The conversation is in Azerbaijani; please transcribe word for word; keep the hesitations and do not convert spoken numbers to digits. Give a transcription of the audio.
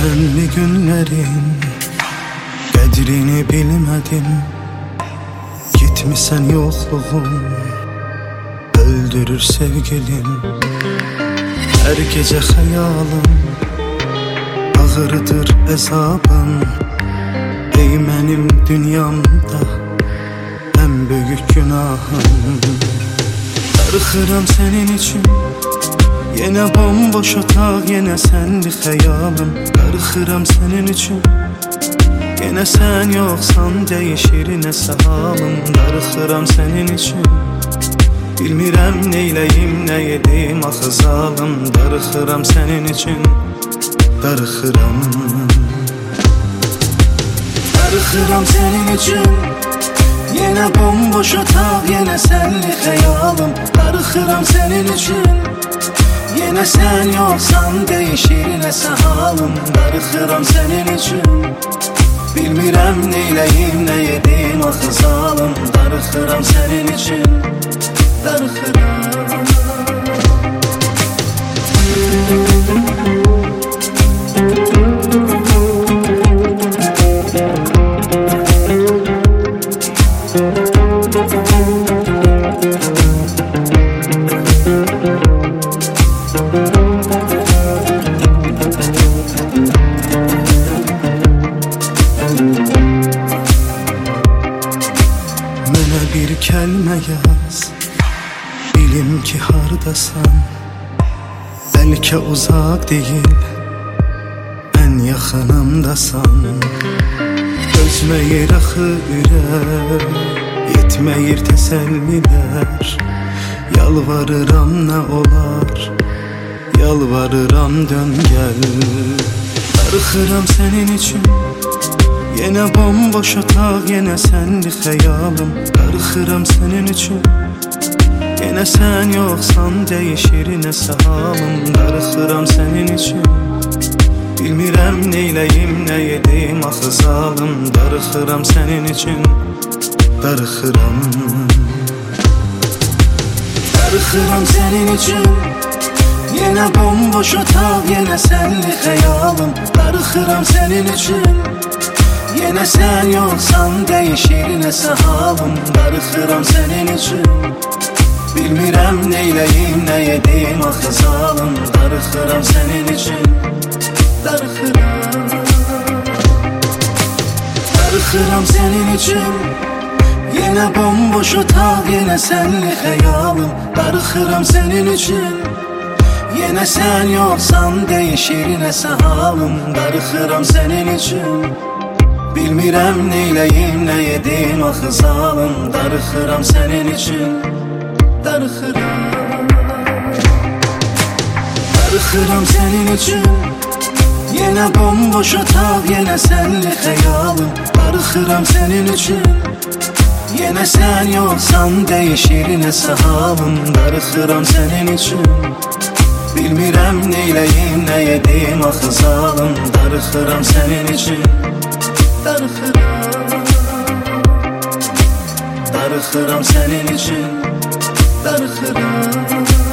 Senli günlerin qədrini bilmədim. Gitmisən yoxluğum öldürür sevgilim. Hər gecə xəyalım ağırdır əzabım. Ey mənim dünyamda ən böyük günahım. Darıxıram sənin üçün, yenə bomboş otaq, yenə sənli xəyalım. Darıxıram sənin üçün, yenə sən yoxsan dəyişir nəsə halım. Darıxıram sənin üçün, bilmirəm neyləyim, nə yedim axı zalım. Darıxıram sənin üçün, darıxıram. Darıxıram sənin üçün, yenə bomboş otaq, yenə sənli xəyalım. Darıxıram sənin üçün, yenə sən yoxsan dəyişir nəsə halım. Darıxıram sənin üçün, bilmirəm neyləyim, nə yedim axı zalım. Darıxıram sənin üçün, darıxıram. Mənə bir kəlmə yaz, bilim ki hardasan. Bəlkə uzaq deyil, ən yaxınımdasan. Özməyir axı ürək, yetməyir təsəllilər. Yalvarıram nə olar, yalvarıram dön gəl. Darıxıram sənin üçün, yenə bomboş otaq, yenə sənli xəyalım. Darıxıram sənin üçün, yenə sən yoxsan dəyişir nəsə halım. Darıxıram sənin üçün, bilmirəm neyləyim, nə yedim axı zalım. Darıxıram sənin üçün, darıxıram. Darıxıram sənin üçün, yenə bomboş otaq, yenə sənli xəyalım. Darıxıram sənin üçün, yenə sən yoxsan dəyişir nəsə halım. Darıxıram sənin üçün, bilmirəm neyləyim, nə yedim axı zalım. Darıxıram sənin üçün, darıxıram. Darıxıram sənin üçün, yenə bomboş otaq, yenə sənli xəyalım. Darıxıram sənin üçün, yenə sən yoxsan dəyişir nəsə halım. Darıxıram sənin üçün, bilmirəm neyləyim, nə yedim axı zalım. Darıxıram sənin üçün, darıxıram. Darıxıram sənin üçün, yenə bomboş otaq, yenə sənli xəyalım. Darıxıram sənin üçün, yenə sən yoxsan dəyişir nəsə halım. Darıxıram sənin üçün, bilmirəm neyləyim, nə yedim axı zalım. Darıxıram sənin üçün, darıxıram. Darıxıram sənin üçün, darıxıram.